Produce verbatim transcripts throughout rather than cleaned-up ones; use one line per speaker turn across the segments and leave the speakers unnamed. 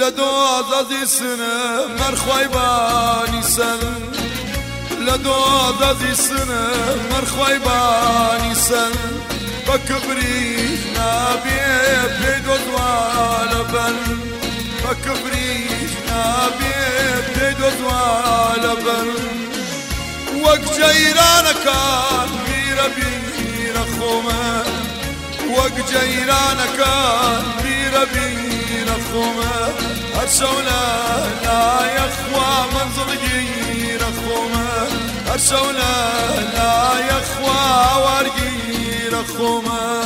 لدوز ازي سنة مرخوي باني سن لدوز ازي سنة مرخوي باني سن بكبريش نابي بيدوز والبن بكبريش نابي بيدوز والبن وق جيران كان بيرا بيرا خومه وق جيران كان بيرا بيرا خومه هرشولا لا يخوى منظر جيرا خومه هرشولا لا يخوى ورقيرا خومه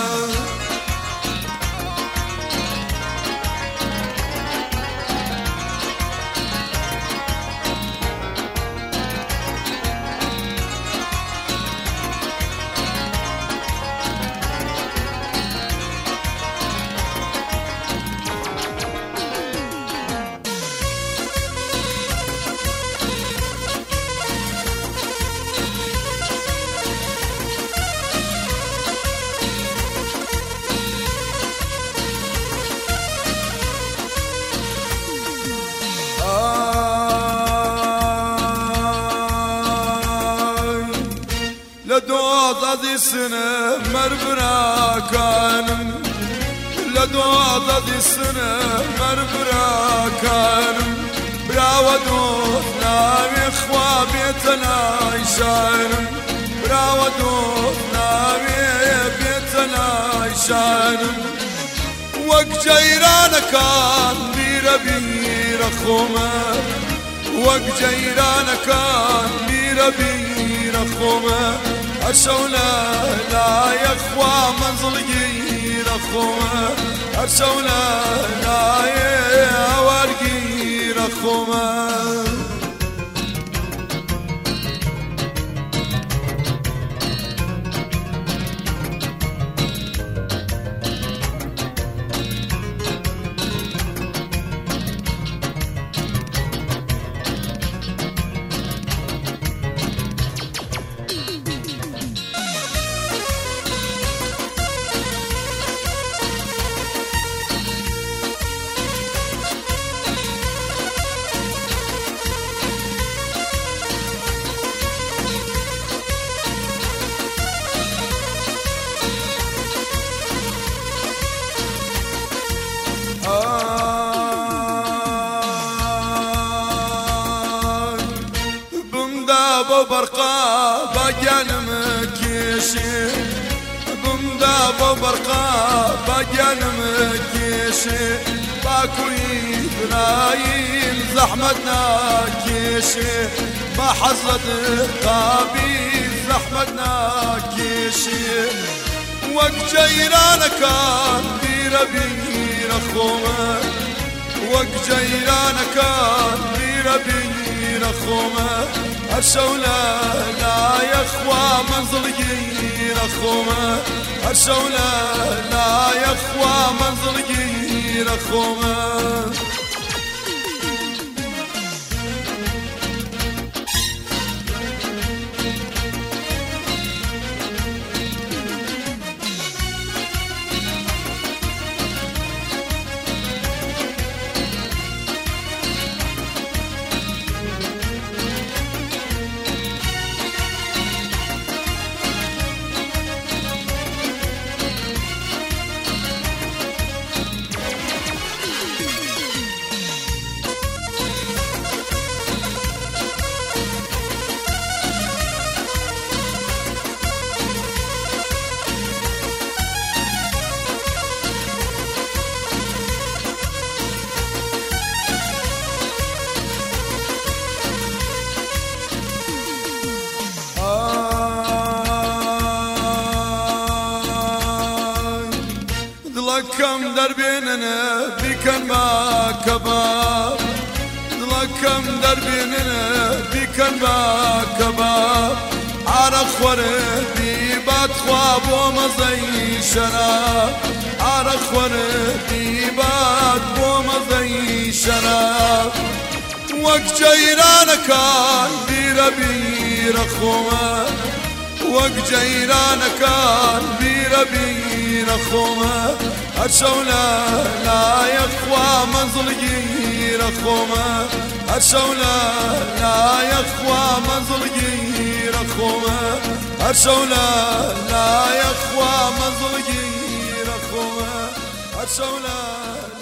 لدوز ازي سنة مربرا كانم لدوز ازي سنة مربرا كانم براودوز ناوي اخوة بيتنا يشانم براودوز ناوي بيتنا يشانم وق جيران كان بيرا بيرا خومه وق جيران كان بيرا بيرا خومه هرشولا لا يخوى منظر جيرا خومه هرشولا لا يهوى جيرا خومه برقا باقيان مكيشي بمدا برقا باقيان مكيشي باكوي بنايم زحمتنا كيشي ما حصلت قابي زحمتنا كيشي وق جيران كان بيرا بيرا خومه وق جيران كان بيرا بيرا خومه هرشولا لا يخوى منظر جيرا خومه هرشولا لا يخوى منظر جيرا خومه ضلكم دربيننا بيكن ما كباب ضلكم دربيننا بيكن ما كباب عرق وردي بات خواب ومزي شراب عرق وردي بات ومزي شراب وق جيران كان بيرا بيرا خومه وق جيران كان بيرا بيرا خومه هرشولا لا يخوى منزل خومه هر شوله لا يخوى منزل غير خومه هر شوله لا يخوى منزل غير خومه هر شوله